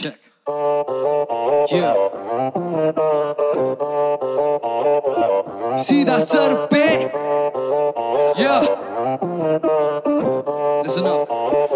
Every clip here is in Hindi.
check. Yeah. सीधा सर पे. Yeah. Listen up.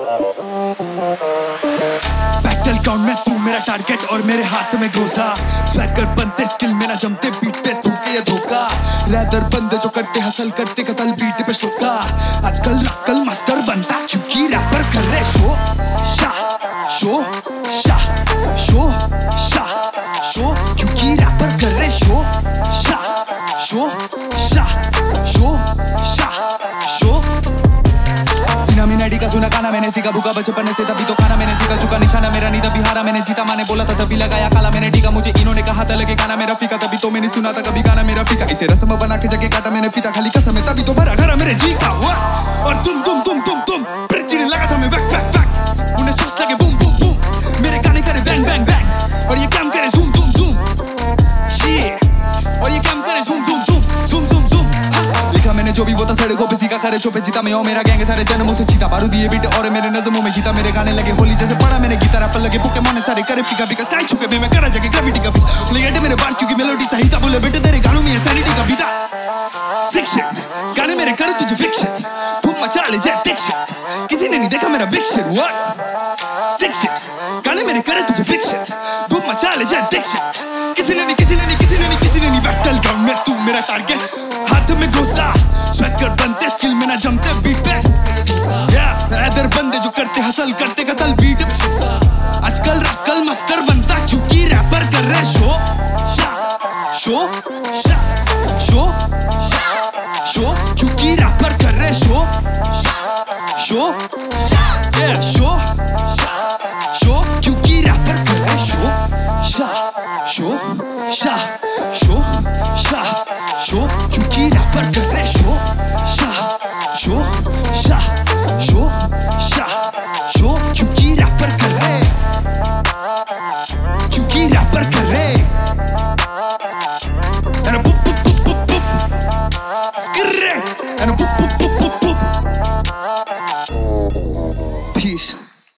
Battle ground में तू मेरा टारगेट और मेरे हाथ में ग्रोजा. स्वैगर बनते स्किल में ना जमते बीट पे तू के ये धोखा. रैदर बंदे जो करते हसल करते कतल बीट पे शोका. आजकल रास्कल मास्टर बनता क्योंकि रैपर कर रहे शो शा शो शा शो शा शो. क्योंकि रैपर कर रहे शो शा शो शा शो शा शो. बिना मिनाडी का सुना गाना मैंने सीखा. भूखा बचपन से तभी तो खाना मैंने सीखा. चुका निशाना मेरा नहीं तभी हारा मैंने. जीता माने बोला था तभी लगाया काला मैंने टीका. मुझे इन्होंने कहा था लगे गाना मेरा फीका. तभी तो मैंने सुना था कभी गाना मेरा फीका. इसे रस्म बना के जगह काटा मैंने फीता. खाली कसम है तभी तो भरा घरा मेरे जी का हुआ. और तुम प्रिंची ने लगा था मैं वैक वैक वैक. उन्हें शॉट्स लगे बूम बूम बूम. मेरे गाने करे बैंग बैंग बैंग. और ये काम करे ज़ूम ज़ूम ज़ूम. और ये काम करे zoom zoom zoom zoom zoom zoom. लिखा मैंने जो भी वो था सड़कों पे सीखा. करे चोपे जीता मैं और मेरा गैंग सारे जन्मों से चीता. बारूद ये बीट और मेरे नज़मों में गीता. मेरे गाने लगे होली जैसे पड़ा मैंने गीता. रैपर लगे पोकेमॉन सारे करे पिका पिका. स्टाइल छुके भी मैं करा जगह ग्रेविटी का बीच. प्लेट मेरे बार्स क्योंकि मेलोडी सही था. बोले बेटे तेरे गानों में ये सैनिटी का बीता. सिक्शन गाने मेरे करे तुझे फिक्शन. तुम मचा ले जेट टिक्शन. किसी ने नहीं देखा मेरा बिक्शन. व्हाट सिक्शन गाने मेरे करे तुझे फिक्शन. तुम मचा ले जेट टिक्शन. किसी ने नहीं बैटल ग्राउंड में तू मेरा टारगेट. हाथ में ग्रोजा स्वैगर बनते स्किल में ना जमते बीट पे. रैदर बंदे जो करते हसल करते कतल बीट. आजकल रास्कल मस्कर